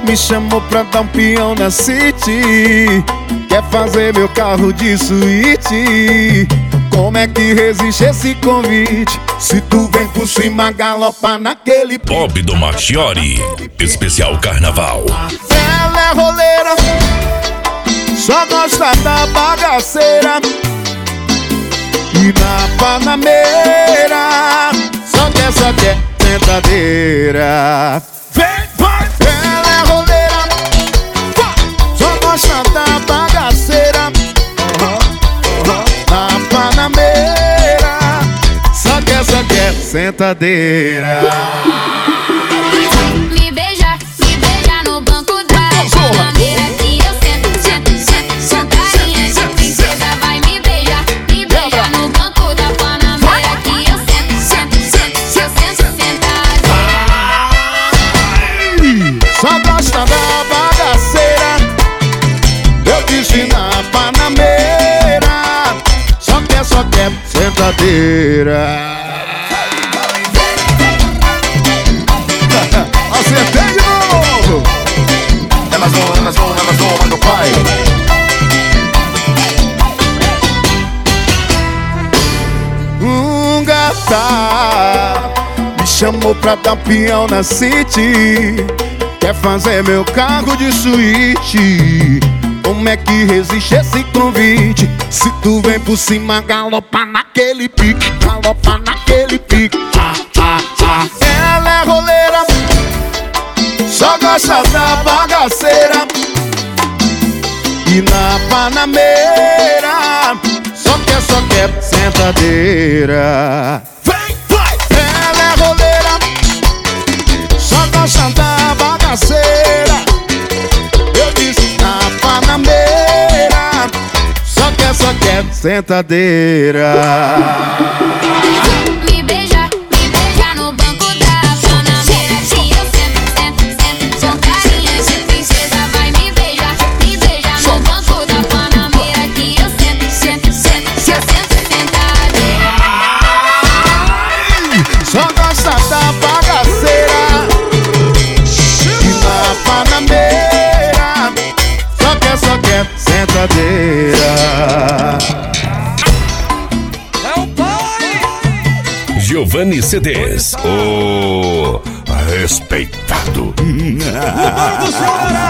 Me chamou pra dar um peão na City, quer fazer meu carro de suíte. Como é que resiste esse convite? Se tu vem por cima, galopa naquele Bob do Marchiori, especial carnaval. Ela é roleira, só gosta da bagaceira. E na Panameira, só quer sentadeira. Vem, vai! Ela é roleira, só gosta da bagaceira. Na Panameira, só quer sentadeira. Me beija no banco da Panameira, que eu sento, carinha de princesa. Vai me beija no banco da Panameira, que eu sento, sentada. Só gosta da bagaceira, eu disse na Panameira, só quer sentadeira. Acertei de novo! Elas vão, meu pai. Gata me chamou pra dar peão na City, quer fazer meu carro de suíte. Como é que resiste esse convite? Se tu vem por cima, galopa naquele pique, galopa naquele pique. Ela é roleira, só gosta da bagaceira. E na Panameira, só quer sentadeira. Vem, vai! Ela é roleira, só gosta da bagaceira. Eu disse na Panameira, só quer sentadeira. Me beija no banco da Panameira, que eu sento, carinha de princesa. Vai me beija no banco da Panameira, que eu sento, sentadeira. Só gosta da bagaceira. E na Panameira, só quer sentadeira. Giovanni CDs, o respeitado. O Bar do Ceará.